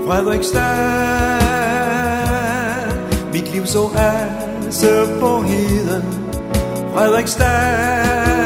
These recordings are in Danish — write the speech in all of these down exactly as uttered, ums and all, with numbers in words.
Frederiksstad. Mit liv så altså på heden. Frederiksstad.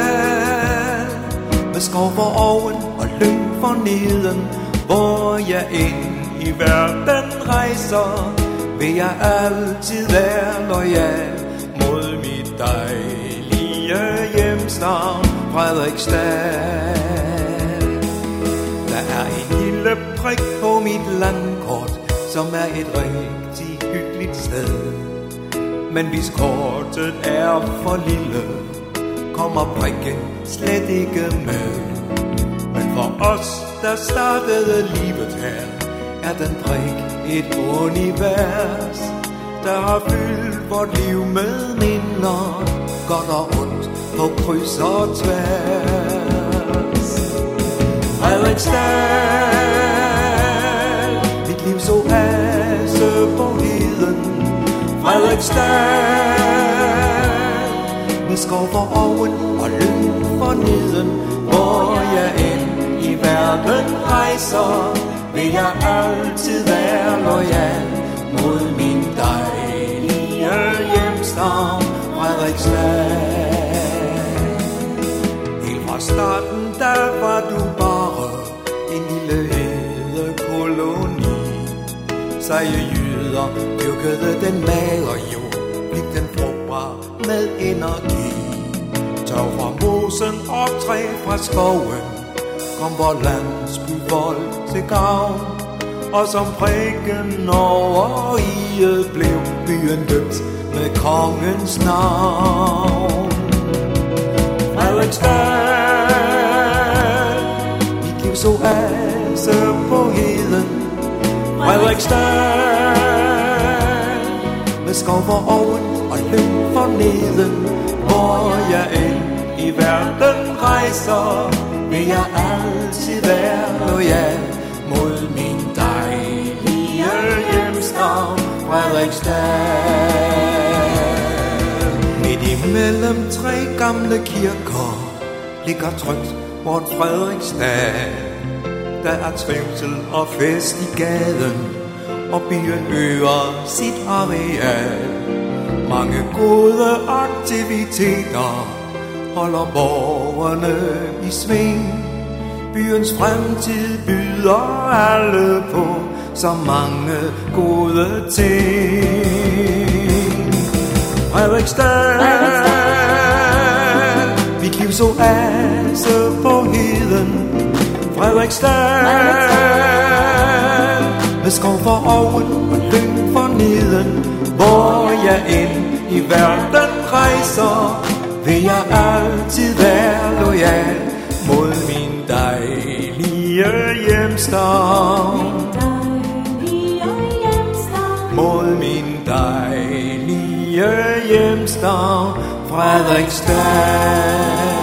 Med skov for oven og lyng for neden. Hvor jeg ind i verden rejser, vil jeg altid være loyal mod mit dejlige hjemstavn Frederiksstad. Der er en lille prik på mit landkort, som er et rigtig hyggeligt sted. Men hvis kortet er for lille, kommer prikken slet ikke med. Men for os, der startede livet her, er den prik et univers, der har fyldt vort liv med minder, godt og ondt på kryds og tværs. Frederiksstad, mit liv så altså på heden. Frederiksstad, med skov for oven og lyng for neden. Hvor jeg end i verden rejser, vil jeg altid være loyal mod min dejlige hjemstavn Frederiksstad. Helt fra starten, der var du bare en lille hede koloni. Seje jyder dyrkede den magre jord, fik den frugtbar med energi. Tag fra mosen og træ fra skoven, kom vor landsbyfolk til gavn. Og som prikken over iet blev byen døbt med kongens navn. Frederiksstad, mit liv så altså på heden. Frederiksstad, med skov for oven og lyng for neden. Hvor jeg end i verden rejser, vil jeg altid være loyal mod min dejlige hjemstavn Frederiksstad. Midt imellem tre gamle kirker ligger trygt vort Frederiksstad. Der er trivsel og fest i gaden, og byen øger sit areal. Mange gode aktiviteter holder borgerne i sving. Byens fremtid byder alle på så mange gode ting. Frederiksstad, mit liv så altså på heden. Frederiksstad, med skov for oven og lyng for neden. Hvor jeg end i verden rejser, vil jeg altid være loyal mod min dejlige hjemstavn. Mod min dejlige hjemstavn Frederiksstad.